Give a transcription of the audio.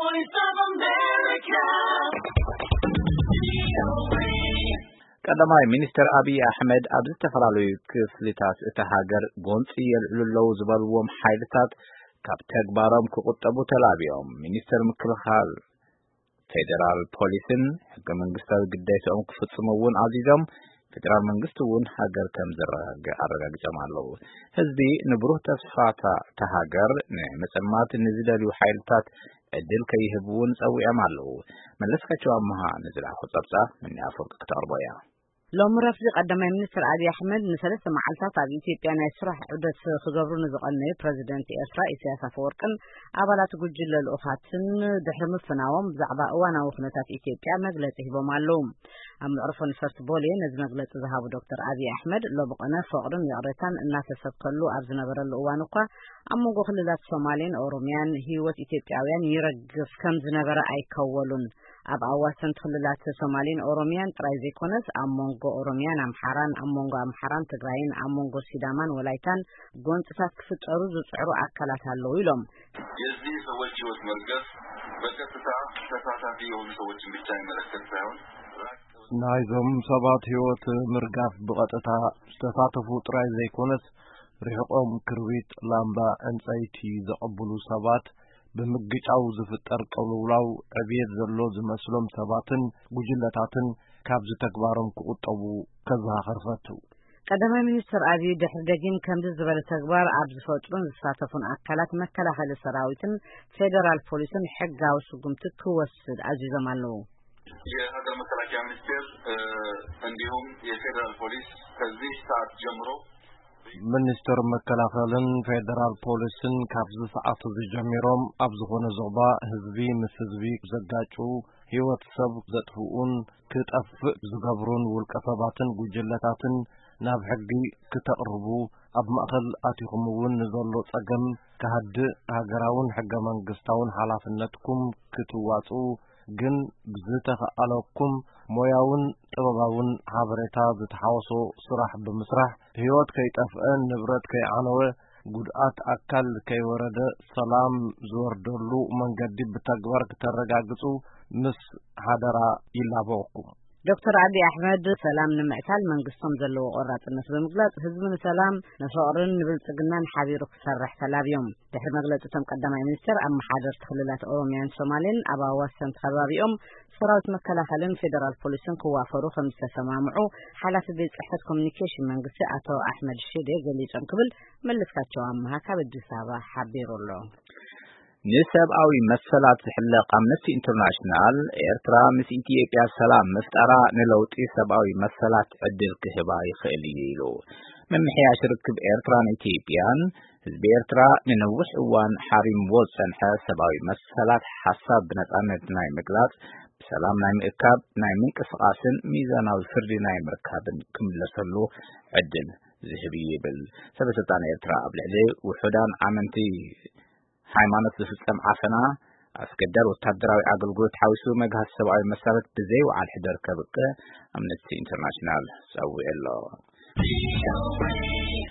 Voice of America. ቀዳማይ ሚኒስትር አብይ አህመድ ኣብ ዝተፈላለዩ ክፍልታት እታ ሃገር ጎንፂ የልዕሉ ዝበልዎም ሓይልታት ካብ ተግባሮም ክቁጠቡ ተላቢዮም ሚኒስትር ምክልኻል ፌደራል ፖሊስን ሕገ መንግስታዊ ግዳይኦም ክፍጽሙ እውን አዚዞም ፌደራል መንግስት እውን ሃገር ከም ዝረጋገ አረጋግጠም ኣለዉ ህዝቢ ንብሩህ ተስፋታ ተሃገር ንመጽማት ንዝደልዩ ሓይልታት እድል ከይህቡን ጸዊዖም ኣለዉ መለስካቸው አመሃ ንዝላኹ ጸብጻ ምን ያፈቅ ከተርቦያ ሎም ረፍዚ ቀዳማይ ሚኒስትር አብይ አህመድ ንሰለስተ መዓልታት ኣብ ኢትዮጵያ ናይ ስራሕ ዑደት ክገብሩ ንዝቐነዩ ፕሬዚደንት ኤርትራ ኢሳያስ አፈወርቅን ኣባላት ጉጅለ ልኡኻትን ድሕሪ ምፍናዎም ብዛዕባ እዋናዊ ኩነታት ኢትዮጵያ መግለጺ ሂቦም ኣለዉ ኣብ መዕርፎ ነፈርቲ ቦሌ ነዚ መግለጺ ዝሃቡ ዶክተር አብይ አህመድ ሎብቐነ ፍቅርን ይቕሬታን እናተሰብከሉ ኣብ ዝነበረሉ እዋን እኳ ኣብ መንጎ ክልላት ሶማሌን ኦሮሚያን ህይወት ኢትዮጵያውያን ይረግፍ ከም ዝነበረ ኣይከወሉን ኣብ ኣዋሰንቲ ክልላት ሶማሌን ኦሮሚያን ጥራይ ዘይኮነስ ኣብ መንጎ ኦሮሚያን ኣምሓራን ኣብ መንጎ ኣምሓራን ትግራይን ኣብ መንጎ ሲዳማን ወላይታን ጎንፅታት ክፍጠሩ ዝጽዕሩ አካላት ኣለዉ ኢሎም የዚህ ሰዎች ህይወት መርገፍ በቀጥታ ተሳታፊ የሆኑ ሰዎችን ብቻ ይመለከት ሳይሆን ናይዞም ሰባት ህይወት ምርጋፍ በቀጥታ ተሳተፉ ጥራይ ዘይኮነስ ርሕቆም ክርቢት ላምባ እንፀይቲ ዘቀብሉ ሰባት ብምግጫው ዝፍጠር ቀውላው ዕብየት ዘሎ ዝመስሎም ሰባትን ጉጅለታትን ካብ ዝተግባሮም ክቁጠቡ ከዘኻኽርፈቱ ቀዳማይ ሚኒስትር አብይ ድሕሪ ደጊም ከምዚ ዝበለ ተግባር ኣብ ዝፈጥሩን ዝሳተፉን አካላት መከላኸሊ ሰራዊትን ፌደራል ፖሊስን ሕጋዊ ስጉምቲ ክወስድ አዚዞም ኣለዉ የሀገር መከላከያ ሚኒስቴር እንዲሁም የፌደራል ፖሊስ ከዚህ ሰዓት ጀምሮ ሚኒስትር መከላኸልን ፌደራል ፖሊስን ካብዚ ሰዓት ጀሚሮም ኣብ ዝኾነ ዞባ ህዝቢ ምስ ህዝቢ ዘጋጩ ህይወት ሰብ ዘጥፍኡን ክጠፍእ ዝገብሩን ውልቀ ሰባትን ጉጅለታትን ናብ ሕጊ ክተቕርቡ ኣብ ማእኸል ኣቲኹም እውን ንዘሎ ጸገም ካህድእ ሃገራውን ሕገ መንግስታውን ሓላፍነትኩም ክትዋፁ ግን ብዝተኸኣለኩም ሞያውን ጥበባውን ሓበሬታ ዝተሓወሶ ስራሕ ብምስራሕ ህይወት ከይጠፍአን ንብረት ከይዓነወ ጉድኣት አካል ከይወረደ ሰላም ዝወርደሉ መንገዲ ብተግባር ከተረጋግጹ ምስ ሓደራ ይላበወኩም ዶክተር አብይ አህመድ ሰላም ንምዕታል መንግስቶም ዘለዎ ቆራጽነት ብምግላጽ ህዝቢ ንሰላም ንፍቅርን ንብልጽግናን ሓቢሩ ክሰርሕ ተላብዮም ድሕሪ መግለጺቶም ቀዳማይ ሚኒስትር ኣብ መሓደር ክልላት ኦሮሚያን ሶማሌን ኣብ ኣዋሰንቲ ከባቢኦም ሰራዊት መከላኸልን ፌደራል ፖሊስን ክዋፈሩ ከም ዝተሰማምዑ ሓላፊ ቤት ጽሕፈት ኮሚኒኬሽን መንግስቲ አቶ አሕመድ ሺዴ ገሊጾም ክብል መለስካቸው አመሃ ካብ አዲስ አበባ ሓቢሩሎ ንሰብአዊ መሰላት ዝሕለቕ አምነስቲ ኢንተርናሽናል ኤርትራ ምስ ኢትዮጵያ ሰላም መፍጠራ ንለውጢ ሰብአዊ መሰላት ዕድል ክህባ ይኽእል እዩ ኢሉ መምሕያሽ ርክብ ኤርትራን ኢትዮጵያን ህዝቢ ኤርትራ ንነዊሕ እዋን ሓሪምዎ ዝጸንሐ ሰብአዊ መሰላት ሓሳብ ብነጻነት ናይ ምግላጽ ብሰላም ናይ ምእካብ ናይ ምንቅስቓስን ሚዛናዊ ፍርዲ ናይ ምርካብን ክምለሰሉ ዕድል ዝህብ ይብል ሰበስልጣን ኤርትራ ኣብ ልዕሊ ውሑዳን ኣመንቲ ሃይማኖት ዝፍጸም ዓፈና አስገዳድ ወታደራዊ አገልግሎት ሓዊሱ መግሃት ሰብአዊ መሰረት ብዘይወዓል ሕደር ከብቅዕ አምነስቲ ኢንተርናሽናል ጸዊዑ ኣሎ